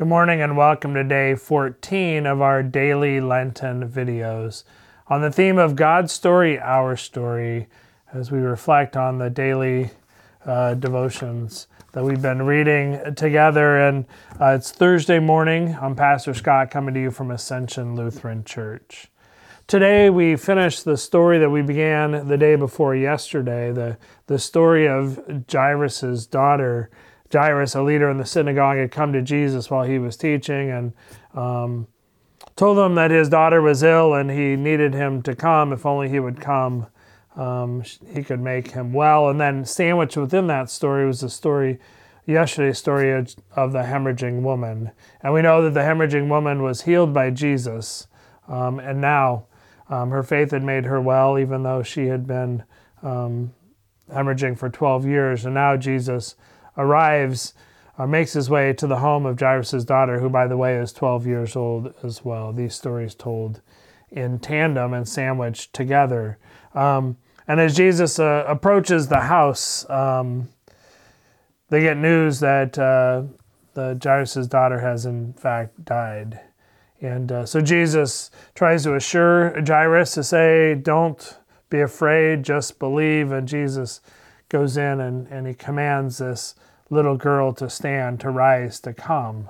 Good morning and welcome to day 14 of our daily Lenten videos on the theme of God's story, our story, as we reflect on the daily devotions that we've been reading together. And it's Thursday morning. I'm Pastor Scott coming to you from Ascension Lutheran Church. Today we finish the story that we began the day before yesterday, the story of Jairus' daughter. Jairus, a leader in the synagogue, had come to Jesus while he was teaching and told him that his daughter was ill and he needed him to come. If only he would come, he could make him well. And then sandwiched within that story was the story, yesterday's story of the hemorrhaging woman. And we know that the hemorrhaging woman was healed by Jesus, and now her faith had made her well, even though she had been hemorrhaging for 12 years. And now Jesus arrives, makes his way to the home of Jairus' daughter, who, by the way, is 12 years old as well. These stories told in tandem and sandwiched together. And as Jesus approaches the house, they get news that the Jairus' daughter has in fact died. And so Jesus tries to assure Jairus to say, don't be afraid, just believe. And Jesus goes in and he commands this little girl to stand, to rise, to come.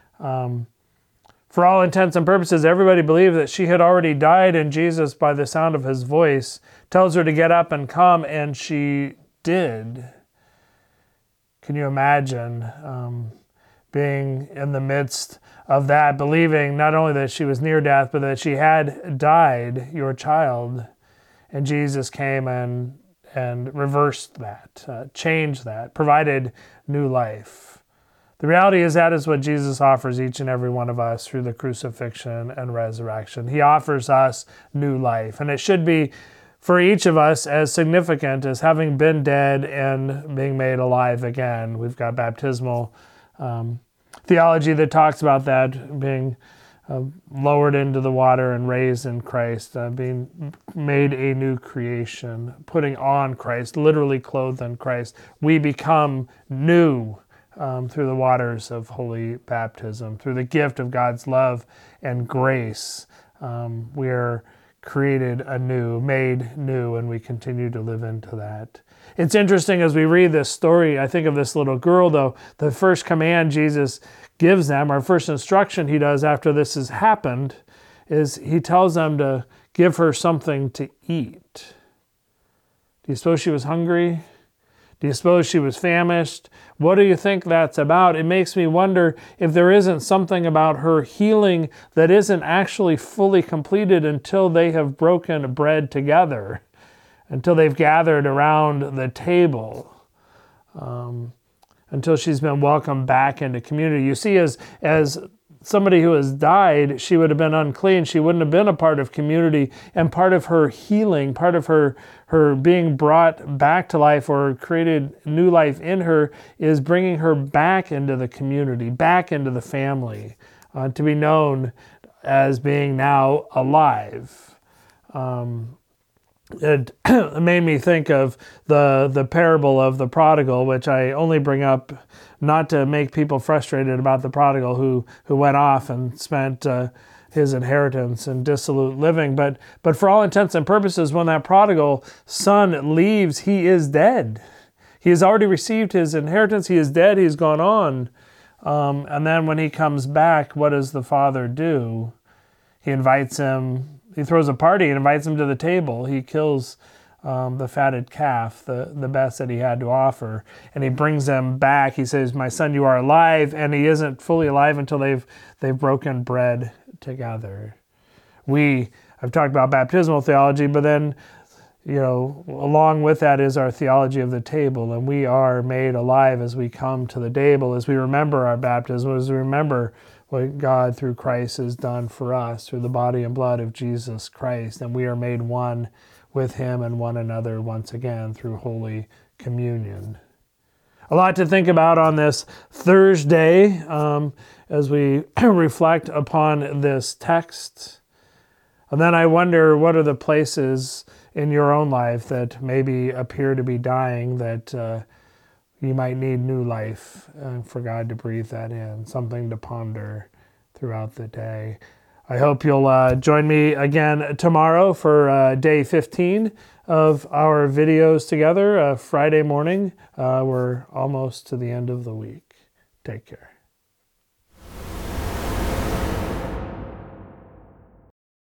For all intents and purposes, everybody believed that she had already died, and Jesus, by the sound of his voice, tells her to get up and come, and she did. Can you imagine being in the midst of that, believing not only that she was near death, but that she had died, your child, and Jesus came and reversed that, changed that, provided new life. The reality is that is what Jesus offers each and every one of us through the crucifixion and resurrection. He offers us new life, and it should be for each of us as significant as having been dead and being made alive again. We've got baptismal theology that talks about that, being lowered into the water and raised in Christ, being made a new creation, putting on Christ, literally clothed in Christ. We become new through the waters of holy baptism, through the gift of God's love and grace. We are created anew, made new, and we continue to live into that. It's interesting as we read this story, I think of this little girl, though. The first command Jesus gives them, our first instruction he does after this has happened, is he tells them to give her something to eat. Do you suppose she was hungry? Do you suppose she was famished? What do you think that's about? It makes me wonder if there isn't something about her healing that isn't actually fully completed until they have broken bread together, until they've gathered around the table, until she's been welcomed back into community. You see, as somebody who has died, she would have been unclean. She wouldn't have been a part of community, and part of her healing, part of her being brought back to life or created new life in her is bringing her back into the community, back into the family, to be known as being now alive. It made me think of the parable of the prodigal, which I only bring up not to make people frustrated about the prodigal who went off and spent his inheritance in dissolute living. But for all intents and purposes, when that prodigal son leaves, he is dead. He has already received his inheritance. He is dead. He's gone on. And then when he comes back, what does the father do? He invites him. He throws a party and invites him to the table. He kills the fatted calf, the best that he had to offer, and he brings them back. He says, "My son, you are alive," and he isn't fully alive until they've broken bread together. I've talked about baptismal theology, but then, along with that is our theology of the table, and we are made alive as we come to the table, as we remember our baptism, as we remember what God through Christ has done for us through the body and blood of Jesus Christ. And we are made one with him and one another once again through Holy Communion. A lot to think about on this Thursday as we reflect upon this text. And then I wonder, what are the places in your own life that maybe appear to be dying that You might need new life for God to breathe that in, something to ponder throughout the day. I hope you'll join me again tomorrow for day 15 of our videos together, Friday morning. We're almost to the end of the week. Take care.